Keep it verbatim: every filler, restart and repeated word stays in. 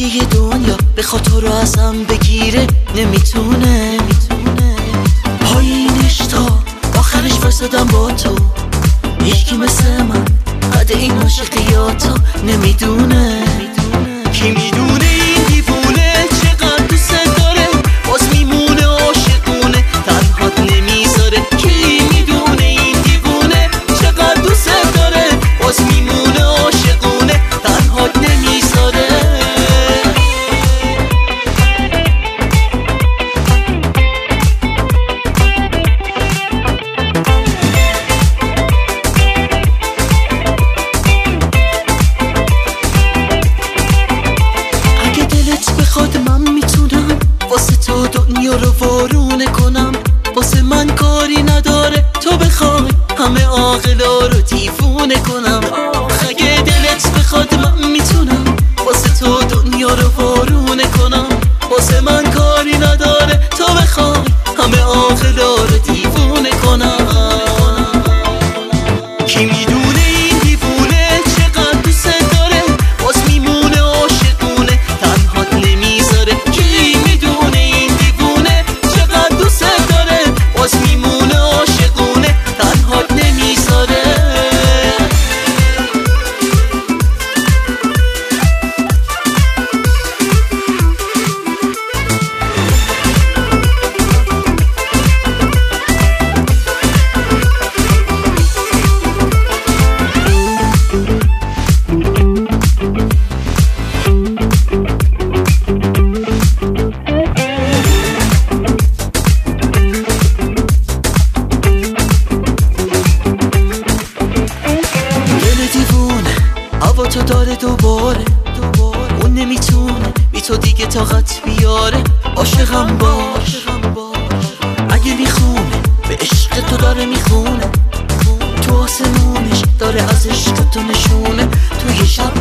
همه دنیا به خاطر رو ازم بگیره نمیتونه پای این اشتها آخرش فرستادم با تو. هیچکی مثل من قد این عاشقیاتو نمیدونه. کی میدونه این دیوونه چقدر دوست داره باز میمونه عاشقونه تنهات نمیذاره. کی میدونه این دیوونه چقدر دوست داره باز میمونه عاشقونه تنهات نمیذاره. دنیا رو وارونه کنم واسه من کاری نداره تو بخوای همه عاقلا رو دیوونه کنم. اگه دلت بخواد من میتونم واسه تو دنیا رو وارونه کنم واسه من کاری نداره تو بخوای همه عاقلا رو دیوونه کنم. کی میدونه این دیوونه چقدر دوست داره باز میمونه عاشقونه تنهات نمیذاره. کی میدونه این دیوونه چقدر دوست داره باز میمونه عاشقونه تنهات نمیذاره. هوا تو داره دوباره اون نمیتونه بی تو دیگه طاقت بیاره. عاشقم باش اگه میخونه به عشق تو داره میخونه تو آسمونش داره از عشق تو نشونه. توی شب